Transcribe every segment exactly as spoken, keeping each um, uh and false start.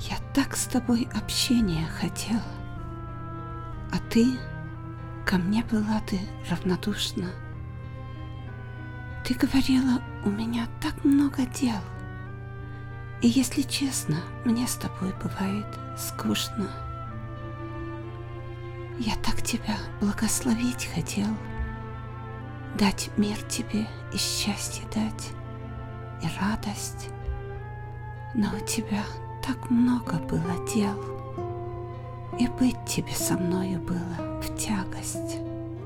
Я так с тобой общения хотел, а ты ко мне была ты равнодушна. Ты говорила, у меня так много дел, и если честно, мне с тобой бывает скучно. Я так тебя благословить хотел, дать мир тебе и счастье дать, и радость, но у тебя так много было дел, и быть тебе со мною было в тягость.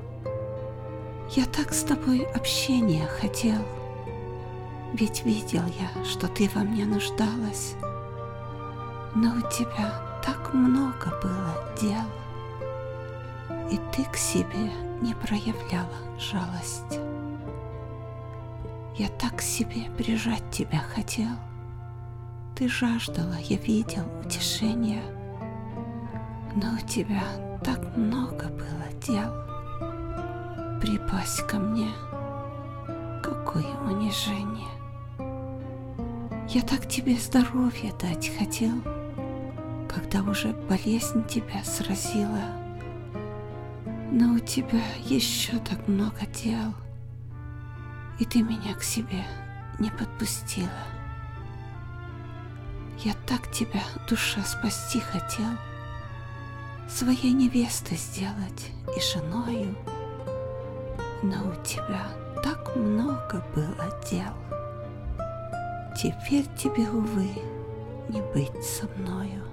Я так с тобой общения хотел, ведь видел я, что ты во мне нуждалась, но у тебя так много было дел, и ты к себе не проявляла жалость. Я так к себе прижать тебя хотел, ты жаждала, я видел утешения, но у тебя так много было дел. Припасть ко мне, какое унижение. Я так тебе здоровье дать хотел, когда уже болезнь тебя сразила, но у тебя еще так много дел, и ты меня к себе не подпустила. Я так тебя, душа, спасти хотел, своей невестой сделать и женою, но у тебя так много было дел. Теперь тебе, увы, не быть со мною.